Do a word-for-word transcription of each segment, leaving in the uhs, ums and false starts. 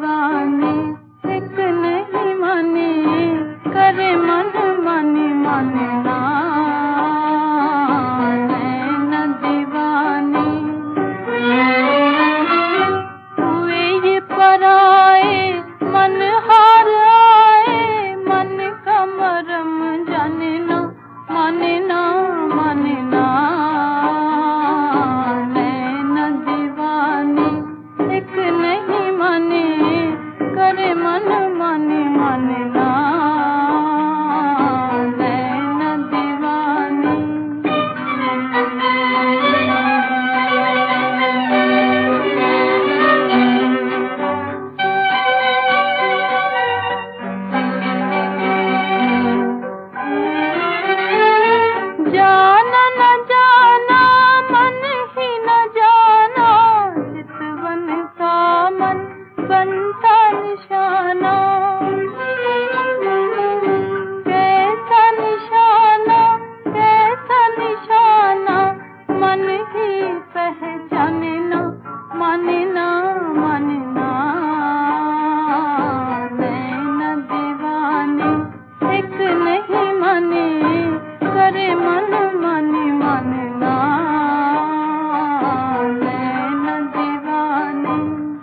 दीवाने एक नहीं माने, करे मन माने माने ना, नैन दीवाने हुए ये पराए, मन हार आए, मन का मरम जाने ना, माने ना माने ना, नैन दीवाने एक नहीं माने, करे मन माने माने ना, नैन दीवाने। जाना न जाना मन ही न जाना, चितवन का मन बनता निशाना, कैसा निशाना कैसा निशाना, मन ही पहचाने ना, माने ना माने ना, नैन दीवाने एक नहीं माने, करे मन माने माने ना, नैन दीवाने।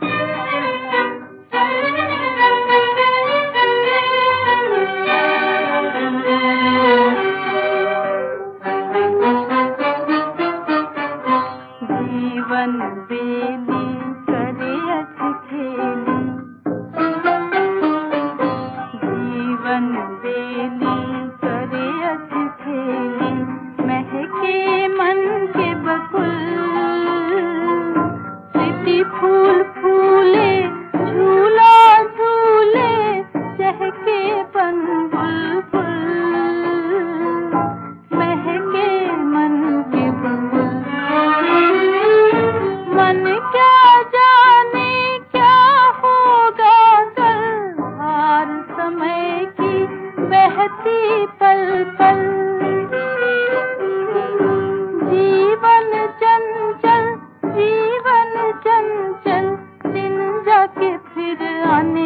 जीवन बेली करे अटखेली, जीवन बेली करे अटखेली, महके मन के बकुल, प्रीति फूल फूले झूला झूले, चहके बन बुलबुल, महके मन के बकुल, मन क्या जाने क्या होगा कल, हार समय की बहती पल पल, जीवन चंचल जीवन चंचल, दिन जाके फिर आने